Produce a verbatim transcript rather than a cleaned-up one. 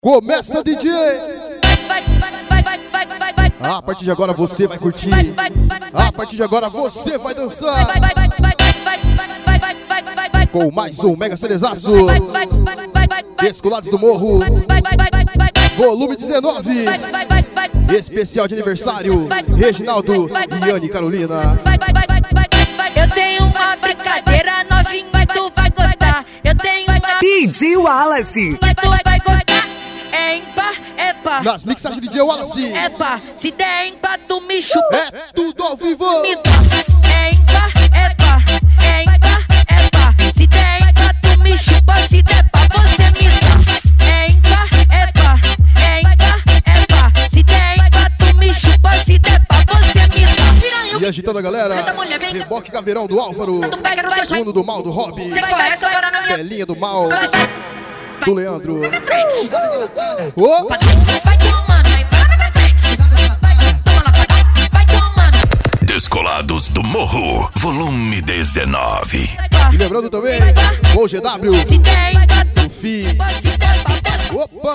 Começa, D J! Ah, a partir de agora você vai curtir. Ah, a partir de agora você vai dançar. Com mais um Mega Cerezaço. Descolados do Morro. Volume dezenove. Especial de aniversário. Reginaldo e Anne Carolina. Eu tenho uma brincadeira novinha, tu vai gostar. Eu tenho uma D J Wallace. tu vai gostar. É ímpar, é par. Nas mixagens de D J Wallace. É par. Se der ímpar, tu me chupa. É tudo ao vivo. Me dá. É ímpar, é par. É ímpar, é par. Se der ímpar, tu me chupa. Se der par, você me dá. É ímpar, é par. É ímpar, é par. Se der ímpar, tu me chupa. Se der par, você me dá. E agitando a galera. Reboque Caveirão do Álvaro. Fundo do Mal do Rob. Você conhece agora na minha Belinha do Mal do Leandro. frente. Opa! Vai tomando, vai pra minha frente. Toma lá, vai, vai tomando. Descolados do Morro, volume dezenove. E lembrando também, o G W, Se der, o Fi. se der, se der. Opa!